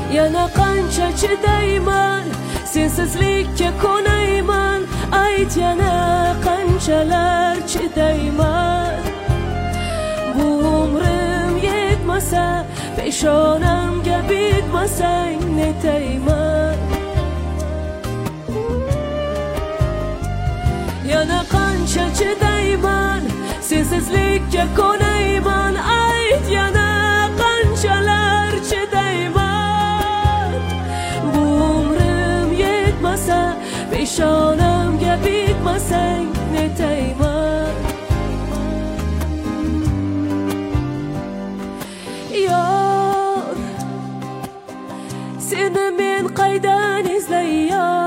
yana qancha chidayman, sensizlikka ko'nayman. Ayt yana qanchalar chidayman. Bu umrim yetmasa, peshonamga bitmasang netayman. Yana qancha chidayman, sensizlikka ko'nayman. Ayt yana qanchalar chidayman. Bu umrim yetmasa, peshonamga bitmasang netayman. Yor, seni men qaydan izlay yor?